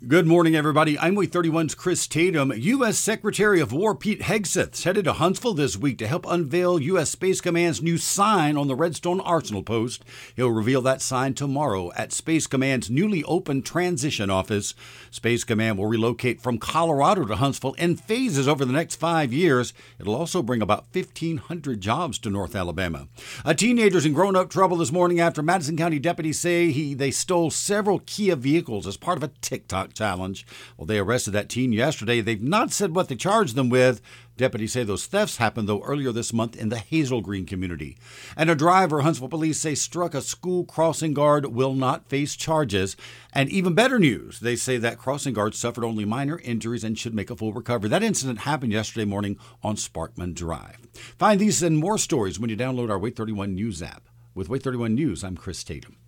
Good morning, everybody. I'm Wake 31's Chris Tatum. U.S. Secretary of War Pete Hegseth headed to Huntsville this week to help unveil U.S. Space Command's new sign on the Redstone Arsenal post. He'll reveal that sign tomorrow at Space Command's newly opened transition office. Space Command will relocate from Colorado to Huntsville in phases over the next 5 years. It'll also bring about 1,500 jobs to North Alabama. Teenagers in grown-up trouble this morning after Madison County deputies say they stole several Kia vehicles as part of a TikTok challenge. Well, they arrested that teen yesterday. They've not said what they charged them with. Deputies say those thefts happened, though, earlier this month in the Hazel Green community. And a driver, Huntsville police say, struck a school crossing guard, will not face charges. And even better news, they say that crossing guard suffered only minor injuries and should make a full recovery. That incident happened yesterday morning on Sparkman Drive. Find these and more stories when you download our Wake 31 News app. With Wake 31 News, I'm Chris Tatum.